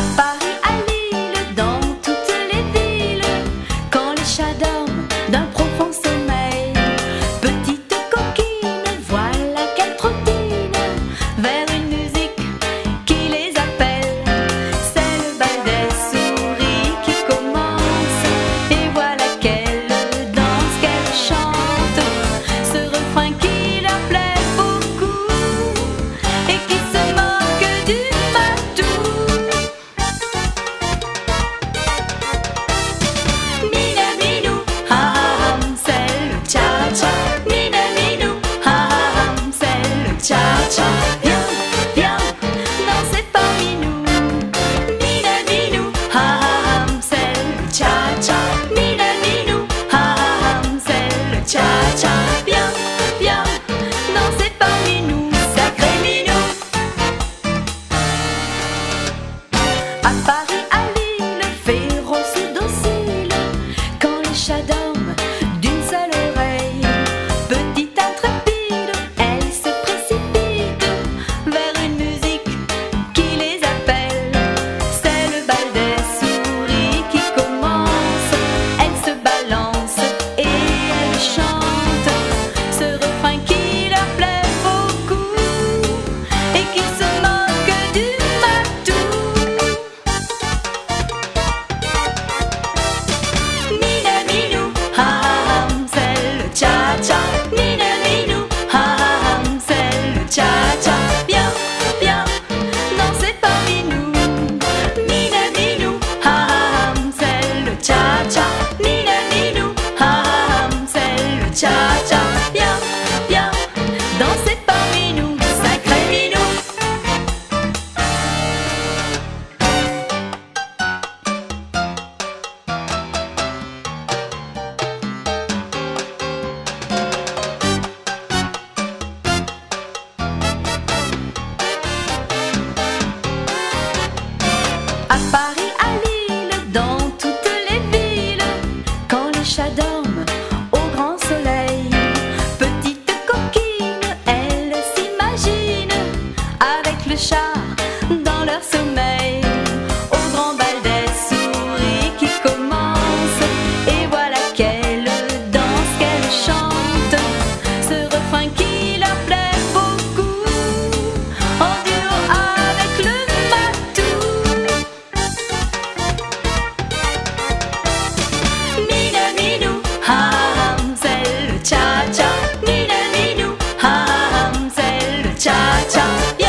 À Paris, à Lille, dans toutes les villes, quand les chats dorment d'un profond sommeil, petite coquine, voilà qu'elle trottine vers une musique qui les appelle. C'est le bal des souris qui commence, et voilà qu'elle danse, qu'elle chante ce refrain qui leur plaît beaucoup et qui se moque du matou. Mina minou, ha ha hum, c'est le cha-cha. Mina minou, ha ha hum, c'est le cha-cha. Viens, viens, danser parmi nous. Mina minou, ha ha hum, c'est le cha-cha. Mina minou, ha ha hum, c'est le cha-cha. Viens, viens, danser parmi nous, sacré minou. À Paris, à Lille, féroce ou docile, quand les chats dorment d'une seule oreille, petite intrépide, elle se précipite vers une musique qui les appelle. C'est le bal des souris qui commence, elle se balance et elle chante ce refrain qui leur plaît beaucoup et qui se moque du matou. Mina minou, ha ha hum, c'est le cha-cha. Mina minou, ha ha hum, c'est le cha-cha. Viens, viens, danser parmi nous. Mina minou, ha ha hum, c'est le cha-cha. Mina minou, ha ha hum, c'est le cha-cha. Viens, viens, danser parmi nous, sacré minou. À Paris, à Lille, dans toutes les villes, quand les chats dorment au grand soleil, petite coquine, elle s'imagine avec le chat dans leur sommeil. Au grand bal des souris qui commence, et voilà qu'elle danse, qu'elle chante ce refrain qui leur plaît beaucoup, en duo avec le matou. Mina minou, ha ha hum, c'est le cha-cha. Mina minou, ha ha hum, c'est le cha-cha.